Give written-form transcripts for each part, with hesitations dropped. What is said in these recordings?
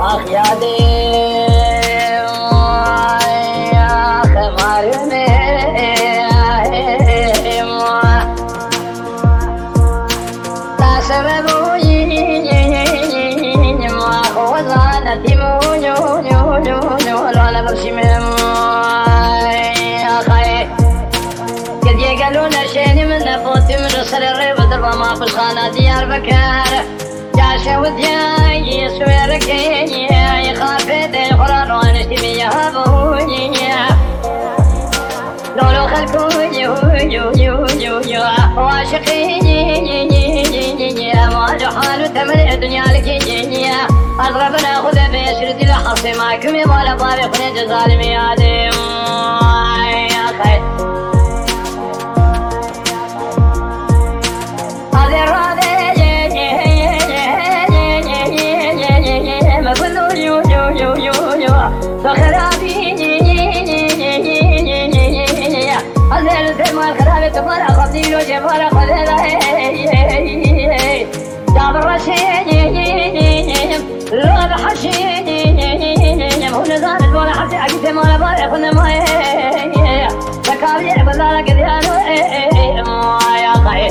آخ یادم آخ مارمه تاسم بویی ما خوزان تیمو لالا برشیم آخه کدی گلو نشینی من نفوتی من رسل الريب دربا ما بالخانة ديار بكار جاشا ودياي سويركي خافيتي قرار وانشتمي يا بوي لولو خلقو يو واشقي ما جحال تمر الدنيا لكي أضربنا خذ بيشرد الحصي معكم يبالا بابي خنج ظالمي عديم يا خير هذه الراضي ما كله يو فخرابي هذه الفيلم الخرابي تبارا خبدي لو جبارا خذها جاب الرشيد لو بحشيد هنا زانت ولا حتى أجيت ما نبغى خذنا ما تكابي بدلا كذيانو يا خير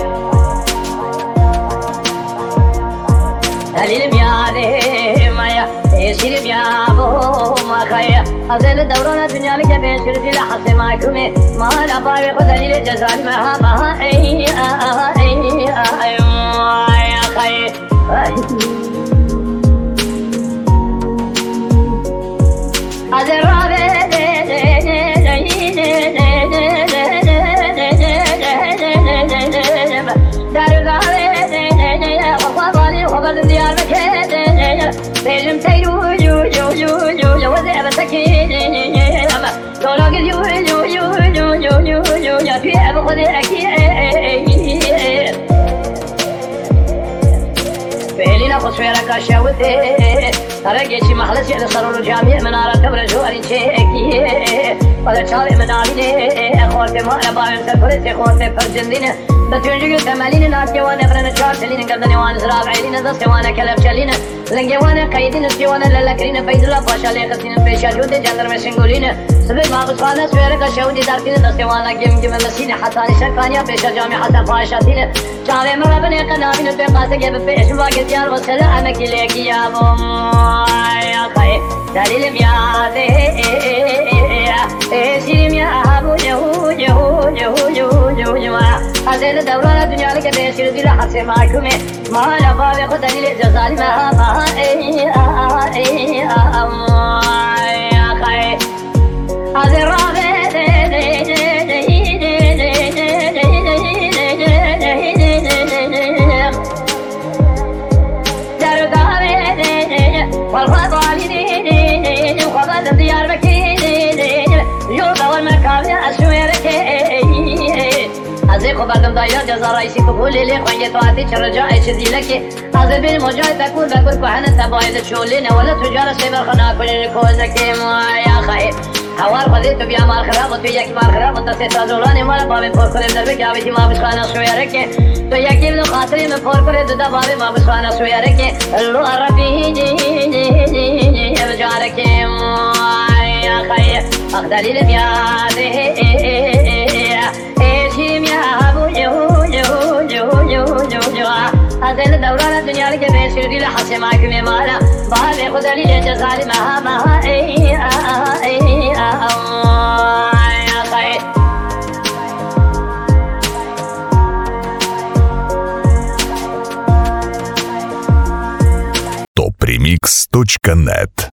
هليل بياده مايا يسير بيابو ما خير أزل الدوران الدنيا لك بيشر في لحظة معكم ما نبغى خذني لجزال ما يا خير أزل رابع وبل ديار مكان بيجم تيرو يو وذئب سكين طلاق يو يا في أبغض أكيد فعلنا خسويرك شاوتي ترقيتي محلسي لصرور الجامع منارة تبرج وريتشيكي ولا شارع من عاليني خوتي ما أبغى سفرتي خوتي فرجندين بتونجي تمالين ناتي وانا برنا شارتلين قدني وانا زراب عيلين دستي وانا كلب شلين لنجي وانا قيدين سي وانا للكرين فيد الله باشا ليقتين بيشا جودي جندر مسنقولين سبب ما بسخانا سويرك شاودي دارتين دستي وانا جم مسين حتى نشكانيا بيشا جامع حتى فاشاتين شارع مرابني قنامين بيقاسك بيش واقت يار وسلا أنا كليك يا بوم يا خي دليل بياده سيرم يا أبو يهو أزل دوران الدنيا لك بيشر دي لحظة معكم ما نبغى خذني لجزال ما يا خي أزل رابع والغضالين وخبز ديار بكين يوضا والمكان أسويرك أزي خبردم داير جزا رئيسي قبولي لي خوية تواتي شرجاء شدي لك أزي بالمجاي تكون بكل كحنا تبايد شولين ولا تجارة سيبر خنا كل كوزك يا خير هوار خذيت بيا مال خراب وتوياك مال خراب وتسيت زولاني مال بابي فور كريم دربك يا بيتي ما بسخانا سويرك توياك ابن خاطري من فور كريم دا بابي ما بسخانا سويرك اللو عربي بجارك يا خير أخدالي لبياده إيشيم يا أبو يهو أزل دوران الدنيا لك بيشر دي لحسي معكم مالا بابي خدالي لجزالي ما يا خير topremix.net